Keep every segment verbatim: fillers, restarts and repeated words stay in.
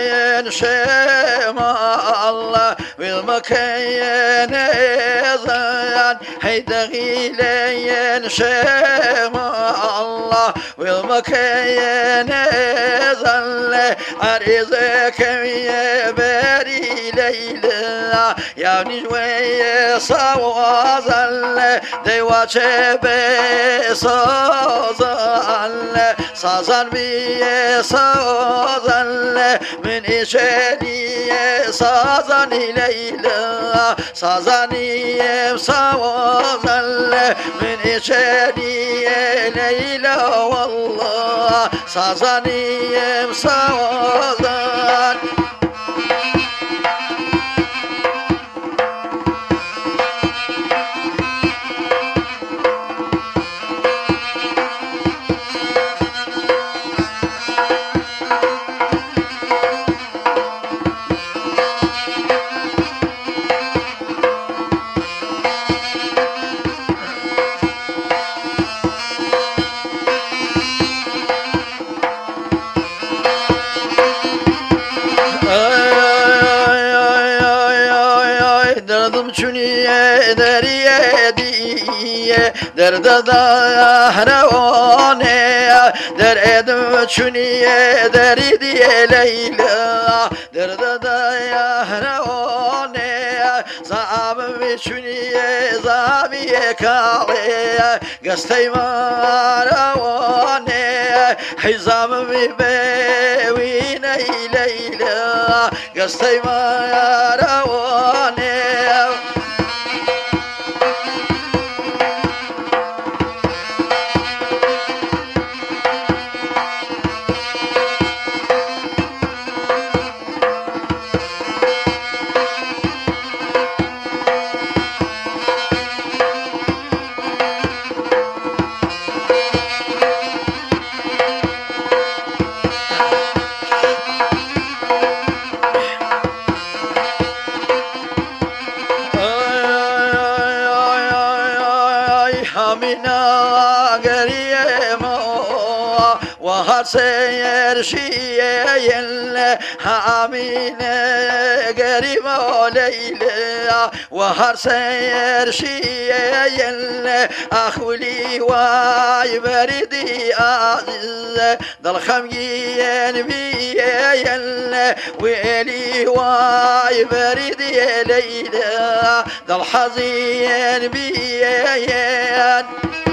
المكين شمع الله والمكين زان هيدغيلين شمع الله والمكين زان عريزك يا باري ليلى يا نجوي صوازل ديوا شبي صوزل صازن بي صوزل من إشاني صازن ليلى صازني صوزل من إشاني ليلى والله صازني صوزل Çünüye deriye diye derde dahravane der edim çünüye deri diye Leyla derde dahravane zabim çünüye zabiye kale gasteymaravane hizamim bewine Leyla gasteymaravane سير شيئا حامينا قريب ليلى وهر سير شيئا أخولي واي بردي عزيز ضل خمجين بيا ويلي واي بردي ليلى ضل حزين بيا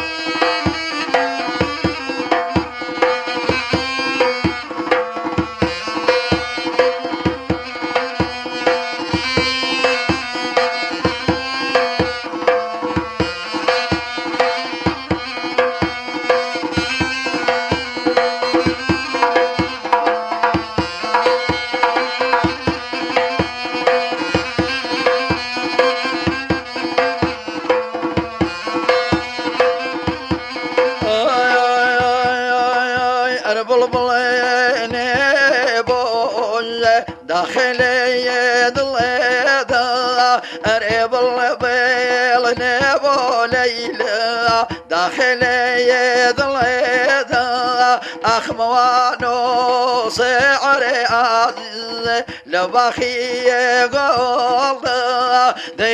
داخل يد الضا قريب البيل نبو ليلى داخل يد الضا أخوانو سعر عزيز لبخي قول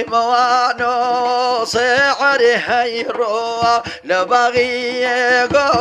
ديموانو سعر هيرو لبغي قول